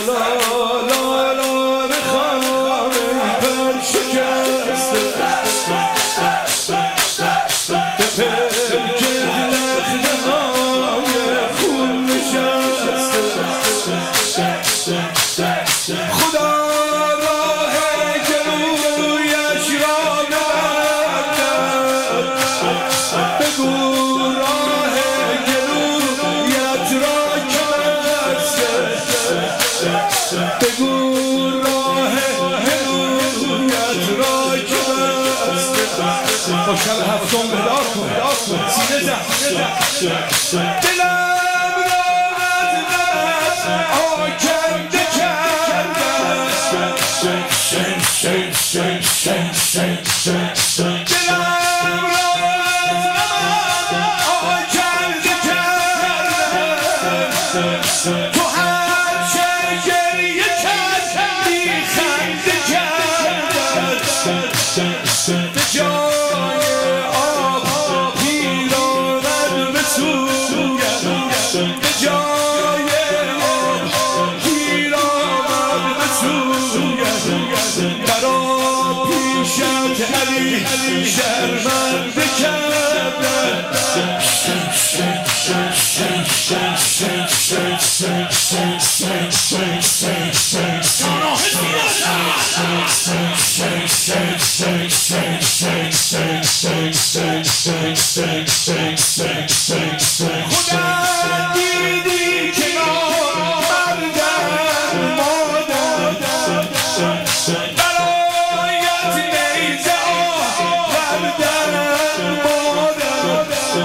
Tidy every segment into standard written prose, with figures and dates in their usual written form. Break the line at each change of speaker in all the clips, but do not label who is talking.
شب هفتم بدار کن سینه زن دلم را از غمت آکنده کردم دلم را از غمت آکنده کردم تو هر چه گریه کردی خنده کردم به جای به جای گیر آمد به سویم برا پیشت علی شرمنده کردن خدا دیدی که نامردم مادر برایت نیزه آوردم مادر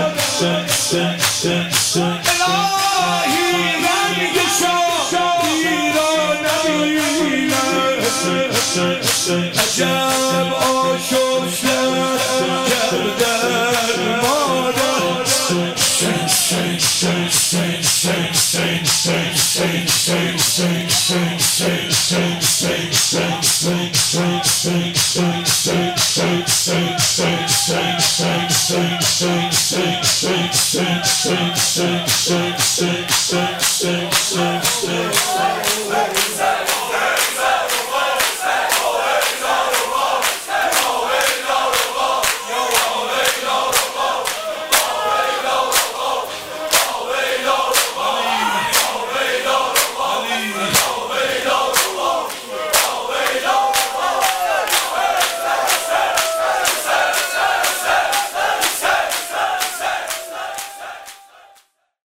الهی رنگ شاهی را نبینم عجب آشفتم کردم مادر Say